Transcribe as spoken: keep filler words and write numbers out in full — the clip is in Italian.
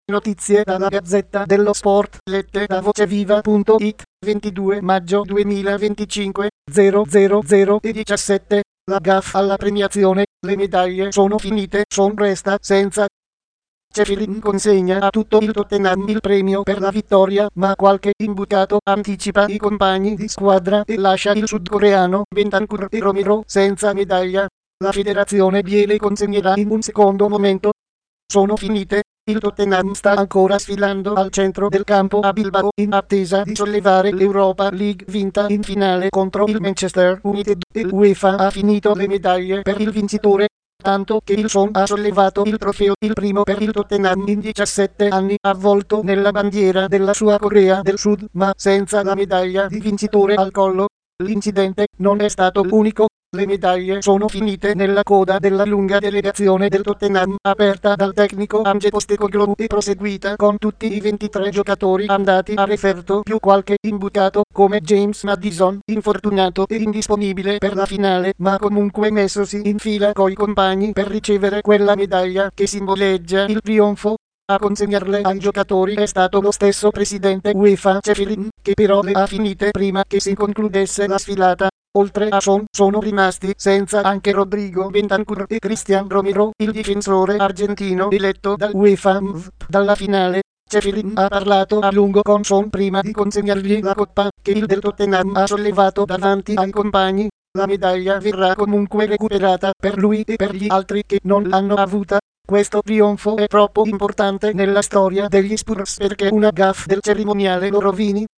Notizie dalla Gazzetta dello Sport, lette da voceviva punto it, ventidue maggio duemilaventicinque, zero zero zero e diciassette. La gaffe alla premiazione, le medaglie sono finite, Son resta senza. Ceferin consegna a tutto il Tottenham il premio per la vittoria, ma qualche imbucato anticipa i compagni di squadra e lascia il sudcoreano Bentancur e Romero senza medaglia. La federazione gliele consegnerà in un secondo momento. Sono finite. Il Tottenham sta ancora sfilando al centro del campo a Bilbao in attesa di sollevare l'Europa League vinta in finale contro il Manchester United e l'UEFA ha finito le medaglie per il vincitore, tanto che il Son ha sollevato il trofeo, il primo per il Tottenham in diciassette anni, avvolto nella bandiera della sua Corea del Sud, ma senza la medaglia di vincitore al collo. L'incidente non è stato l'unico. Le medaglie sono finite nella coda della lunga delegazione del Tottenham, aperta dal tecnico Ange Postecoglou e proseguita con tutti i ventitré giocatori andati a referto più qualche imbucato come James Maddison, infortunato e indisponibile per la finale, ma comunque messosi in fila coi compagni per ricevere quella medaglia che simboleggia il trionfo. A consegnarle ai giocatori è stato lo stesso presidente UEFA Ceferin, che però le ha finite prima che si concludesse la sfilata. Oltre a Son, sono rimasti senza anche Rodrigo Bentancur e Cristian Romero, il difensore argentino eletto dall'UEFA M V P dalla finale. Ceferin ha parlato a lungo con Son prima di consegnargli la coppa, che il del Tottenham ha sollevato davanti ai compagni. La medaglia verrà comunque recuperata per lui e per gli altri che non l'hanno avuta. Questo trionfo è troppo importante nella storia degli Spurs perché una gaffe del cerimoniale lo rovini.